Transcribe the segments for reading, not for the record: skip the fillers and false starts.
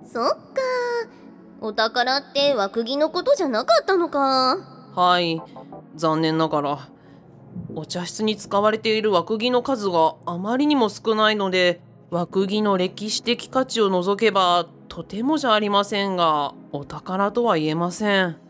そっか。お宝って枠木のことじゃなかったのか。 はい、残念ながらお茶室に使われている枠木の数があまりにも少ないので、枠木の歴史的価値を除けばとてもじゃありませんがお宝とは言えません。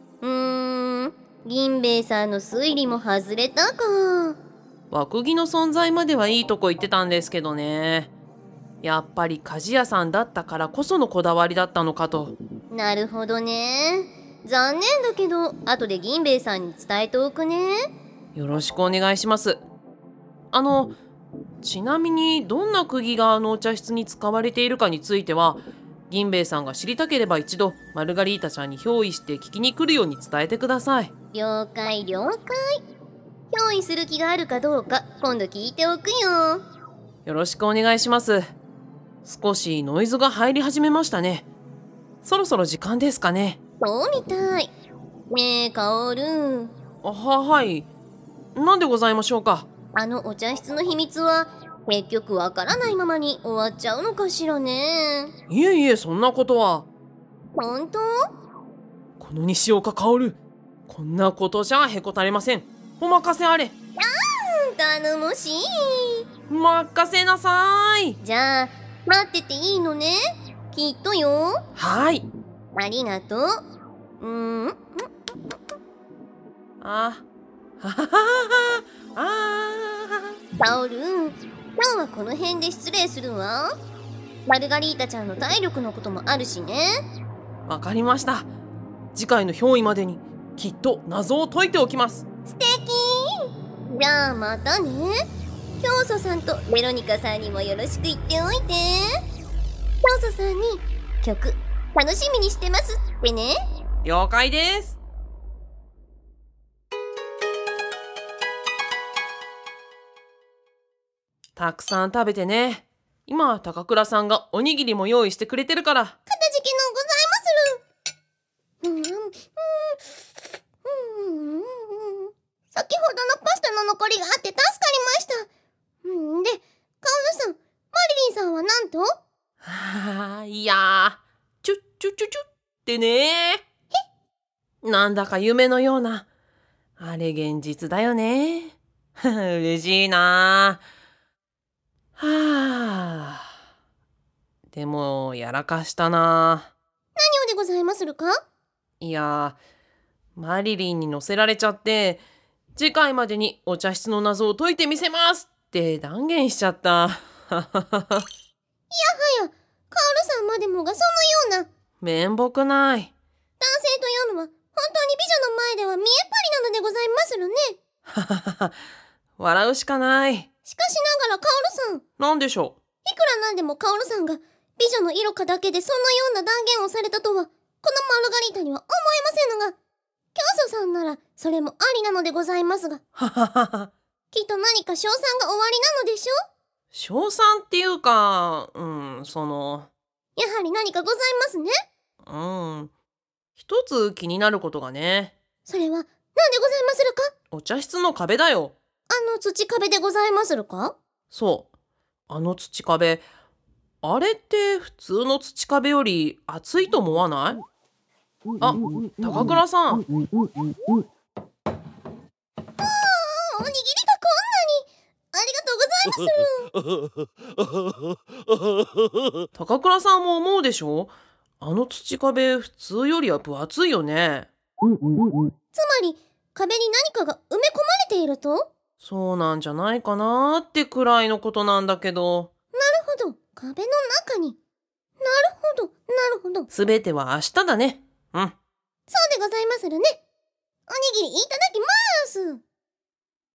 銀兵衛さんの推理も外れたか。 枠木の存在まではいいとこ言ってたんですけどね。やっぱり鍛冶屋さんだったからこそのこだわりだったのかと。 なるほどね。残念だけど後で銀兵衛さんに伝えておくね。 よろしくお願いします。ちなみにどんな釘がお茶室に使われているかについては、銀兵衛さんが知りたければ一度マルガリータちゃんに憑依して聞きに来るように伝えてください。 了解了解。憑依する気があるかどうか今度聞いておくよ。 よろしくお願いします。少しノイズが入り始めましたね。そろそろ時間ですかね。 そうみたい。ねえカオル。 はい。何でございましょうか。 あのお茶室の秘密は結局わからないままに終わっちゃうのかしらね。 いえいえ、そんなことは。 本当？ この西岡薫、こんなことじゃへこたれません。お任せあれ。 頼もしい。 任せなさい。 じゃあ待ってていいのね。きっとよ。 はい。 ありがとう。 はははカオル、今日はこの辺で失礼するわ。マルガリータちゃんの体力のこともあるしね。 わかりました。次回の憑依までにきっと謎を解いておきます。 素敵。じゃあまたね。教祖さんとベロニカさんにもよろしく言っておいて。教祖さんに曲楽しみにしてますってね。 了解です。たくさん食べてね。今高倉さんがおにぎりも用意してくれてるから。 かたじけのございまする。先ほどのパスタの残りがあって助かりました。で、カオルさん、マリリンさんはなんと？ いやー、チュッチュッチュッチュッってね。なんだか夢のような。あれ現実だよね。嬉しいな。でもやらかしたな。 何をでございまするか？ いやマリリンに乗せられちゃって、次回までにお茶室の謎を解いてみせますって断言しちゃった。 いやはや、カオルさんまでもがそのような。 面目ない。 男性というのは本当に美女の前では見えっ張りなのでございまするね。 笑うしかない。 しかしながらカオルさん、 なんでしょう。 いくらなんでもカオルさんが美女の色かだけでそのような断言をされたとはこのマルガリータには思えませぬが、教祖さんならそれもありなのでございますが、きっと何か賞賛がおありなのでしょう。 賞賛っていうか、 やはり何かございますね。 一つ気になることがね。 それは何でございまするか？ お茶室の壁だよ。 土壁でございまするか？ そう、土壁、あれって普通の土壁より厚いと思わない？あ、高倉さん。 おにぎりがこんなにありがとうございます。 高倉さんも思うでしょ？土壁普通よりは分厚いよね。 つまり壁に何かが埋め込まれていると？ そうなんじゃないかなってくらいのことなんだけど。 なるほど、壁の中に。なるほど。 すべては明日だね。 そうでございまするね。おにぎりいただきます。